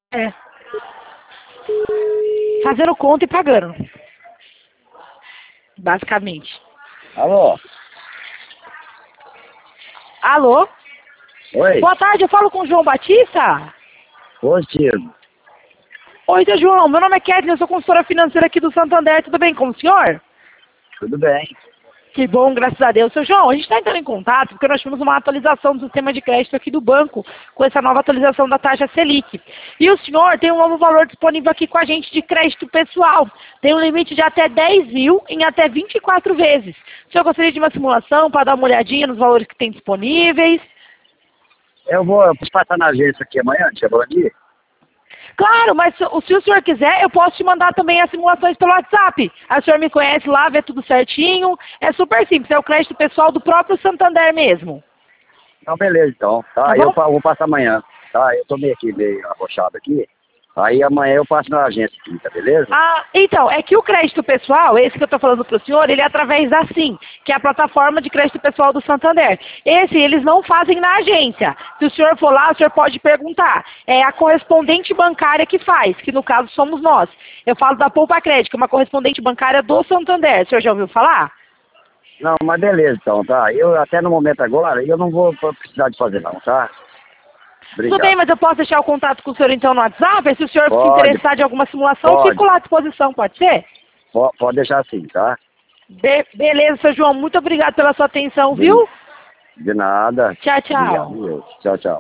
É. Fazendo conta e pagando. Basicamente. Alô? Alô? Oi? Boa tarde, eu falo com o João Batista? Positivo. Oi, seu João, meu nome é Kathleen, eu sou consultora financeira aqui do Santander, tudo bem com o senhor? Tudo bem. Que bom, graças a Deus. Seu João, a gente está entrando em contato porque nós tivemos uma atualização do sistema de crédito aqui do banco, com essa nova atualização da taxa Selic. E o senhor tem um novo valor disponível aqui com a gente de crédito pessoal. Tem um limite de até 10 mil em até 24 vezes. O senhor gostaria de uma simulação para dar uma olhadinha nos valores que tem disponíveis? Eu vou passar na agência aqui amanhã, chegou aqui? Claro, mas se o senhor quiser, eu posso te mandar também as simulações pelo WhatsApp. A senhora me conhece lá, vê tudo certinho. É super simples, é o crédito pessoal do próprio Santander mesmo. Então, beleza, então. Tá, Tá eu bom? vou passar amanhã. Tá, eu tô meio arrochado aqui. Aí amanhã eu passo na agência aqui, tá beleza? Ah, então, é que o crédito pessoal, esse que eu estou falando para o senhor, ele é através da Sim, que é a plataforma de crédito pessoal do Santander. Esse eles não fazem na agência. Se o senhor for lá, o senhor pode perguntar. É a correspondente bancária que faz, que no caso somos nós. Eu falo da Poupa Crédito, que é uma correspondente bancária do Santander. O senhor já ouviu falar? Não, mas beleza, então, tá? Eu até no momento agora, eu não vou precisar de fazer não, tá? Tudo bem, Obrigado. mas eu posso deixar o contato com o senhor então no WhatsApp? Se o senhor se Pode, interessar de alguma simulação, eu pode. fico lá à disposição, pode ser? Pode deixar assim, tá? Beleza, seu João, muito obrigado pela sua atenção, De, viu? de nada. Tchau, tchau. Obrigado. Tchau, tchau.